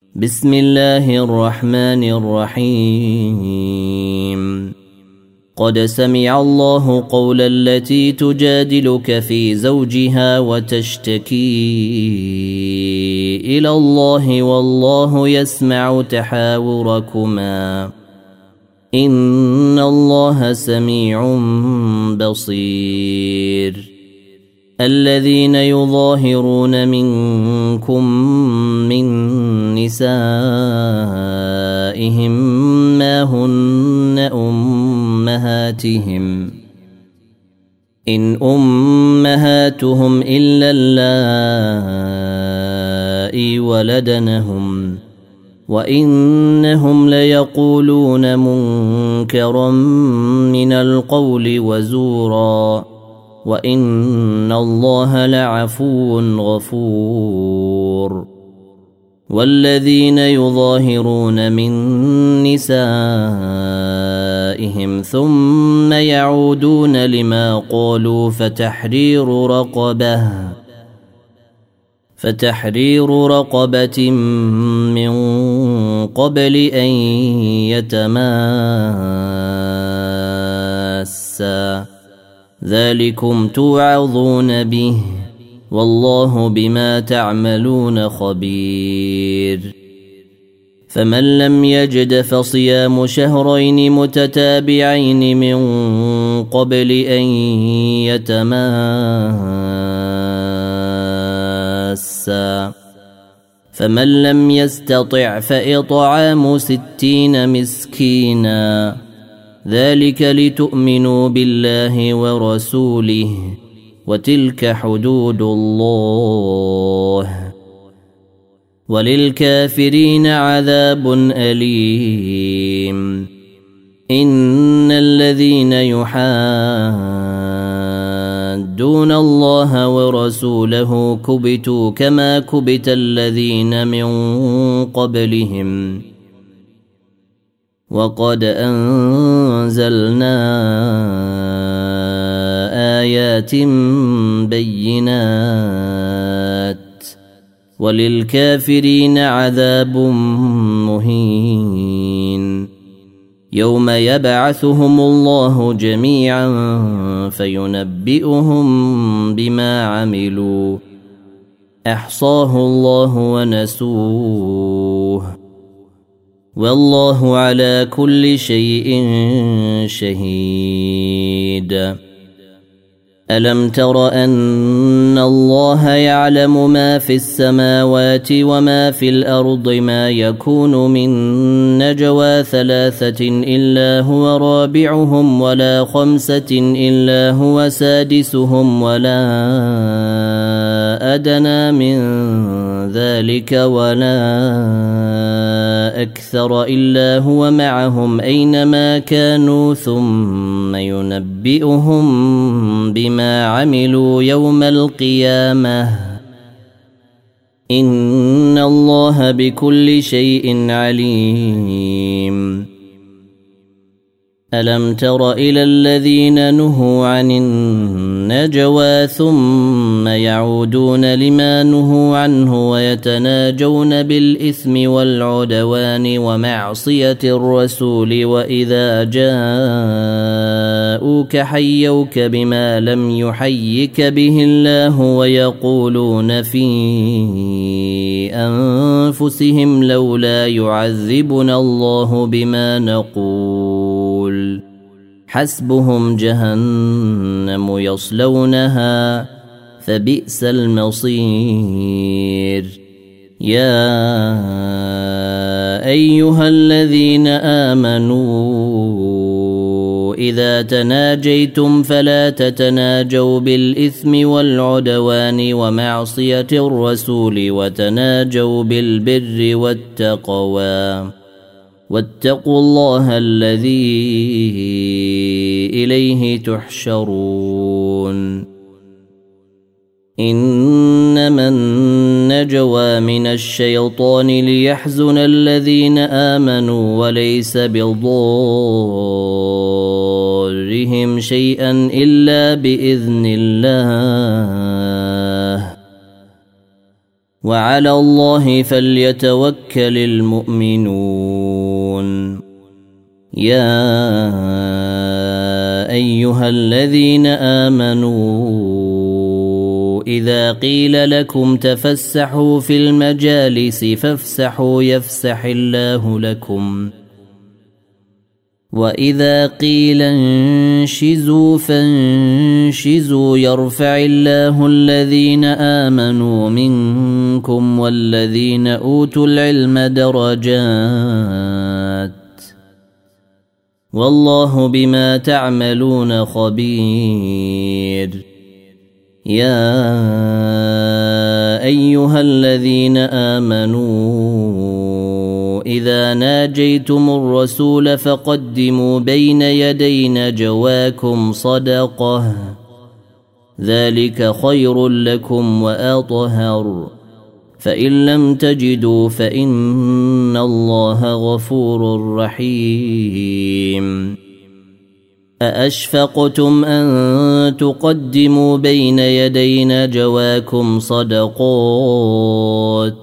بسم الله الرحمن الرحيم. قد سمع الله قول التي تجادلك في زوجها وتشتكي إلى الله والله يسمع تحاوركما إن الله سميع بصير. الذين يظاهرون منكم من نسائهم ما هن أمهاتهم إن أمهاتهم إلا اللائي ولدنهم وإنهم ليقولون منكرا من القول وزورا وإن الله لعفو غفور. والذين يظاهرون من نسائهم ثم يعودون لما قالوا فتحرير رقبة من قبل أن يتماسا ذلكم توعظون به والله بما تعملون خبير. فمن لم يجد فصيام شهرين متتابعين من قبل أن يتماسا فمن لم يستطع فإطعام 60 مسكينا ذلك لتؤمنوا بالله ورسوله وتلك حدود الله وللكافرين عذاب أليم. إن الذين يحادون الله ورسوله كبتوا كما كبت الذين من قبلهم وقد أنزلنا آيات بينات وللكافرين عذاب مهين. يوم يبعثهم الله جميعا فينبئهم بما عملوا أحصاه الله ونسوه والله على كل شيء شهيد. ألم تر أن الله يعلم ما في السماوات وما في الأرض ما يكون من نجوى 3 إلا هو رابعهم ولا 5 إلا هو سادسهم ولا أدنى من ذلك ولا أكثر إلا هو معهم أينما كانوا ثم ينبئهم بما عملوا يوم القيامة إن الله بكل شيء عليم. ألم تر إلى الذين نهوا عن النجوى ثم يعودون لما نهوا عنه ويتناجون بالإثم والعدوان ومعصية الرسول وإذا جاءوك حيوك بما لم يحيك به الله ويقولون في أنفسهم لولا يعذبنا الله بما نقول حسبهم جهنم يصلونها فبئس المصير. يا أيها الذين آمنوا إذا تناجيتم فلا تتناجوا بالإثم والعدوان ومعصية الرسول وتناجوا بالبر والتقوى واتقوا الله الذي إليه تحشرون. إنما النجوى من الشيطان ليحزن الذين آمنوا وليس بضارهم شيئا إلا بإذن الله وعلى الله فليتوكل المؤمنون يا أيها الذين آمنوا إذا قيل لكم تفسحوا في المجالس فافسحوا يفسح الله لكم وإذا قيل انشزوا فانشزوا يرفع الله الذين آمنوا منكم والذين أوتوا العلم درجات والله بما تعملون خبير يا أيها الذين آمنوا إذا ناجيتم الرسول فقدموا بين يدي نجواكم صدقة ذلك خير لكم وأطهر فإن لم تجدوا فإن الله غفور رحيم أأشفقتم أن تقدموا بين يدي نجواكم صدقات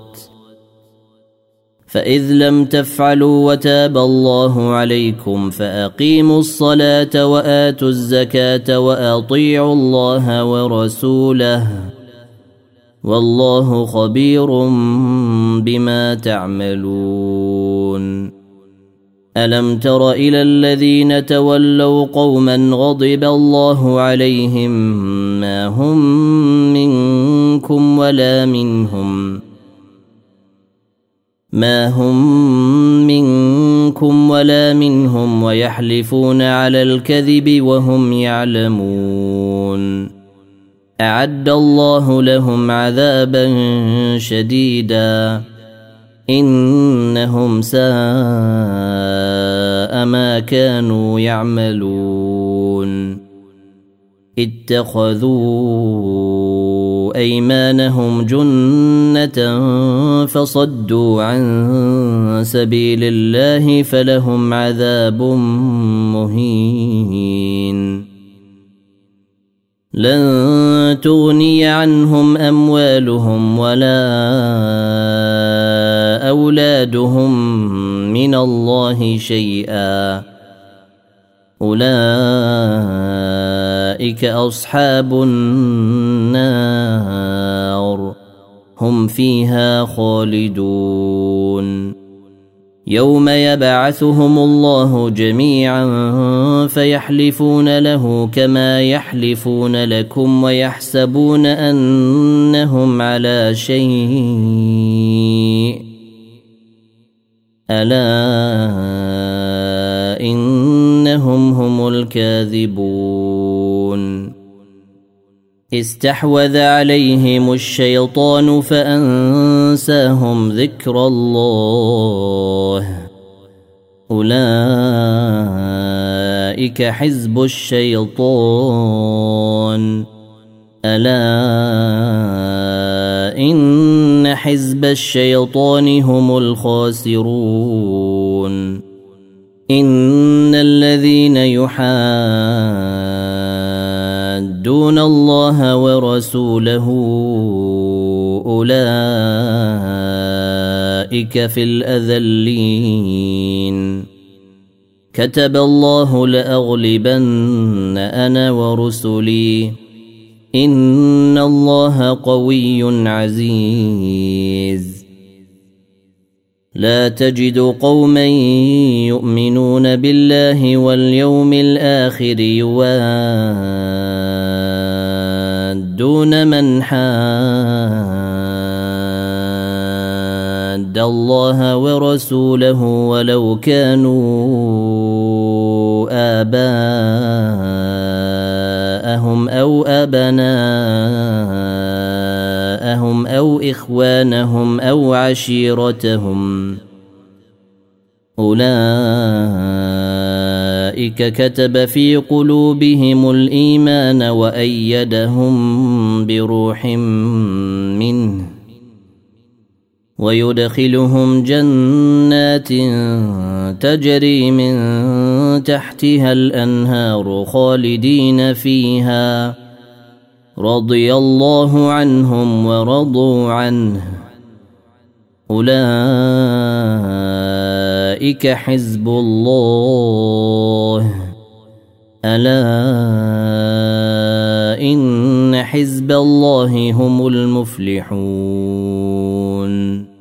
فإذ لم تفعلوا وتاب الله عليكم فأقيموا الصلاة وآتوا الزكاة وأطيعوا الله ورسوله والله خبير بما تعملون ألم تر إلى الذين تولوا قوما غضب الله عليهم ما هم منكم ولا منهم ويحلفون على الكذب وهم يعلمون أعد الله لهم عذابا شديدا إنهم ساء ما كانوا يعملون اتخذوا أيمانهم جنة فصدوا عن سبيل الله فلهم عذاب مهين لن تغني عنهم أموالهم ولا أولادهم من الله شيئا أولئك أصحاب النار هم فيها خالدون يوم يبعثهم الله جميعا فيحلفون له كما يحلفون لكم ويحسبون أنهم على شيء ألا إنهم هم الكاذبون استحوذ عليهم الشيطان فأنساهم ذكر الله أولئك حزب الشيطان ألا إن حزب الشيطان هم الخاسرون إن الذين يحادون الله ورسوله أولئك في الأذلين كتب الله لأغلبن أنا ورسلي إن الله قوي عزيز لا تجد قوما يؤمنون بالله واليوم الآخر يوادون من حاد الله ورسوله ولو كانوا آباءهم أو أبناءهم أو إخوانهم أو عشيرتهم أولئك كتب في قلوبهم الإيمان وأيدهم بروح منه ويدخلهم جنات تجري من تحتها الأنهار خالدين فيها رضي الله عنهم ورضوا عنه أولئك حزب الله ألا إن حزب الله هم المفلحون